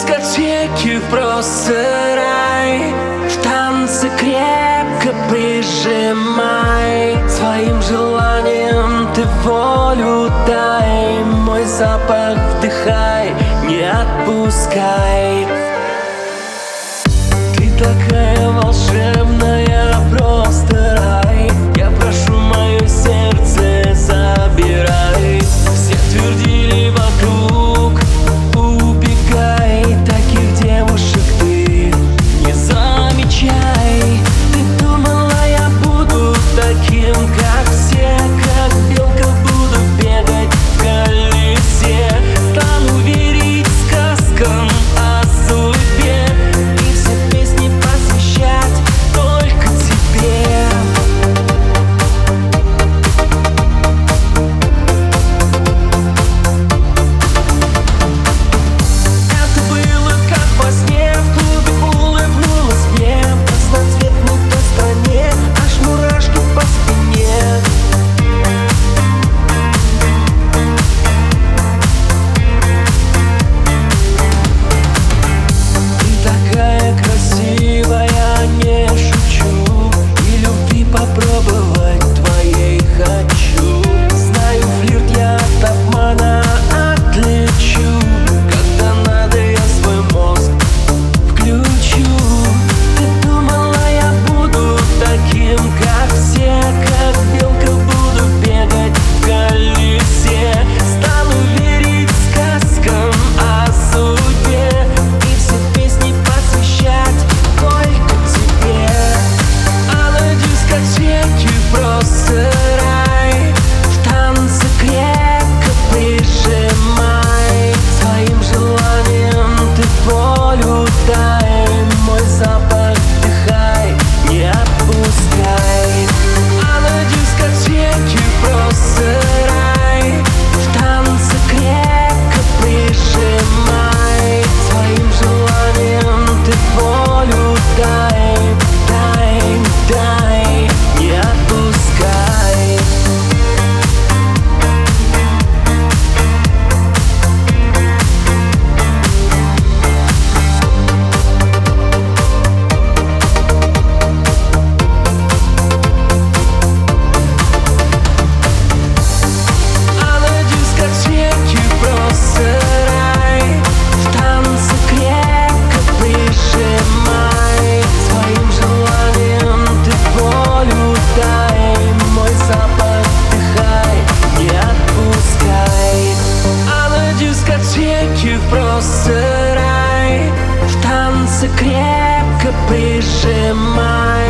дискотеке просто рай. В танце крепко прижимай. Своим желанием ты волю дай. Мой запах вдыхай, не отпускай. Ты такая волшебная, просто рай. Я прошу, мое сердце забирай. Все твердили вокруг, убегай. Таких девушек ты не замечай. Ты думала, я буду таким, как все, как белка буду бегать в колесе. Стану верить сказкам о судьбе и все песни посвящать только тебе. Это было как во сне, в клубе улыбнулась мне. В разноцветной той стране аж мурашки по спине. Ты такая красивая, не шучу. И любви попробовать твоей хочу. Знаю, флирт я от обмана отличу. Когда надо, я свой мозг включу. Ты думала, я буду таким, как все, как белка буду бегать в колесе. Стану верить сказкам о судьбе и все песни посвящать только тебе. А на дискотеке просто рай. В танце крепко прижимай. Своим желанием ты волю дай. Мой запах вдыхай, не отпускай. А на дискотеке просто рай. В танце крепко прижимай. Своим желанием ты волю дай. Дай, не отпускай. А на дискотеке просто рай. В танце крепко прижимай. Своим желанием ты волю дай. Мой запах вдыхай, не отпускай. А на дискотеке просто рай. В танце крепко прижимай.